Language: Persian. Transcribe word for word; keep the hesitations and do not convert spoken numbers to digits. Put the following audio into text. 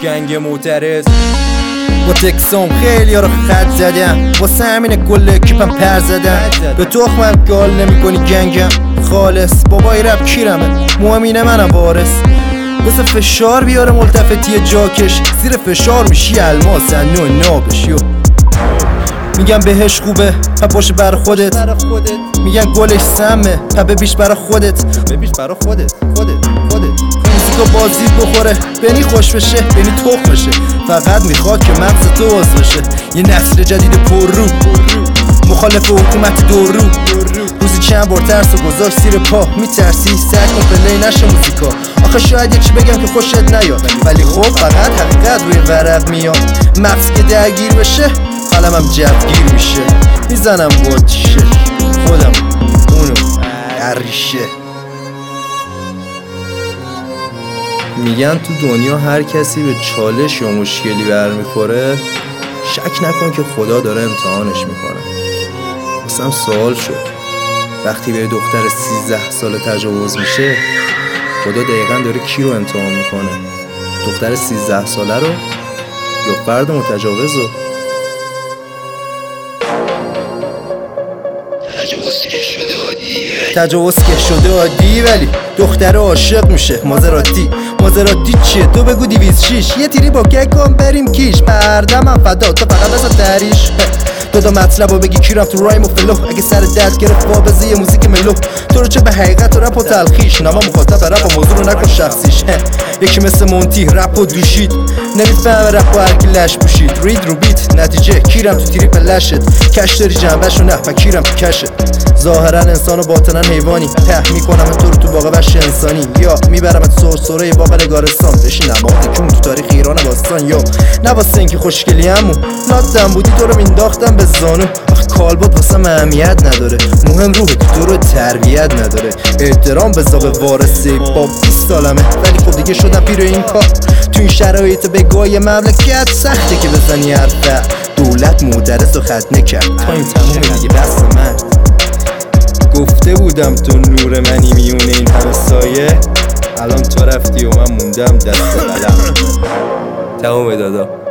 گنگ معترض. با تکسام خیلی ها رو خط زدم، واسه همینه کل اکیپم پر زدم. به تخمم گال نمی کنی گنگم خالص، بابای رب کیرمه مهمینه منم وارث. بس فشار بیاره ملتفتی جاکش، زیر فشار میشی الماس نوع نابش. یو میگم بهش خوبه پا باشه برا خودت، میگن گلش سمه پا ببیش برا خودت، ببیش برا خودت خودت خودت. موزیکا بازی بخوره بینی خوش بشه بینی تخ بشه، فقط میخواد که مغز تو باز بشه. یه نسل جدید پر رو مخالف حکومت دور رو، روزی چند بار ترس و گذاشت زیر پا. میترسی سعی کن پلی نشه موزیکا. آخه شاید یه چی بگم که خوشت نیاد، ولی خب فقط حقیقت روی ورق میاد. مغز که درگیر بشه قلمم جوگیر میشه، میزنم با تیشه خودم اونو عریشه. میگن تو دنیا هر کسی به چالش یا مشکلی برمیخوره شک نکن که خدا داره امتحانش میکنه. واسم سوال شد وقتی به دختر سیزده ساله تجاوز میشه خدا دقیقا داره کی رو امتحان میکنه؟ دختر سیزده ساله رو یا فرد متجاوز رو؟ تجاوز که شده عادی ولی دختر عاشق میشه. مازراتی مازراتی چیه؟ تو بگو دیویز شیش یه تیری با که کن بریم کیش. بردمم فدا تو فقط بزا دریش دو دا مطلب و بگی کیرم تو رایم و فلو. اگه سر درد گرفت وابزه یه موزیک ملو، تو رو چه به حقیقت و رپ و تلخیش. نما مخاطب رپ و موضوع رو نکن شخصیش. یکی مثل مونتی رپ و دوشید نمیفهم رپ و هرکی لش پوشید. رید رو بیت نتیجه کیرم تو تریپ لشت. کش داری جنبش و نه و کیرم تو کشت. ظاهرا انسان و باطنا حیوانی، ته میکنم تو رو تو باغ وحش انسانی. یا میبرمت سرسره باغ نگارستان بشی نماد کون تو تاریخ ایران باستان. یا نه واسه اینکه خوشگلی همون لاتم بودی تو رو مینداختم به زانو. آخه کالبد واسه اهمیت نداره، مهم روح تو رو تربیت نداره. احترام بذار به وارثی با بیست سالمه ولی خب دیگه شدم پیر این کار. تو این شرایط بگاه مملکت سخته که بزنی حرفه. دولت مدرس و ختنه کرد تا این تموم دیگه بس من. گفته بودم تو نور منی میونه این همه سایه، الان تو رفتی و من موندم دست قلم. تموم دادا.